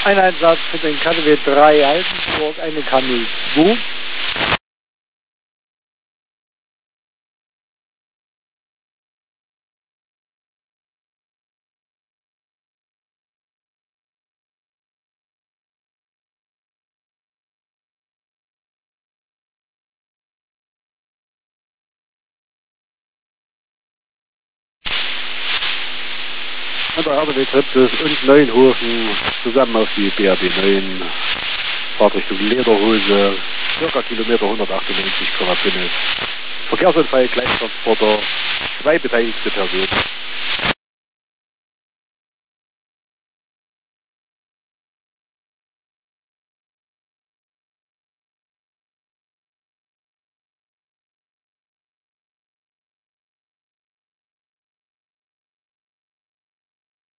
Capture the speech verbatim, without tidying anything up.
Ein Einsatz für den K D W drei Altenburg, eine K null zwei. An der R D W Triptis und Neuenhofen zusammen auf die B R D neun, Fahrtrichtung Lederhose, circa Kilometer hundertachtundneunzig Komma fünf. Verkehrsunfall, Kleintransporter, zwei beteiligte Personen.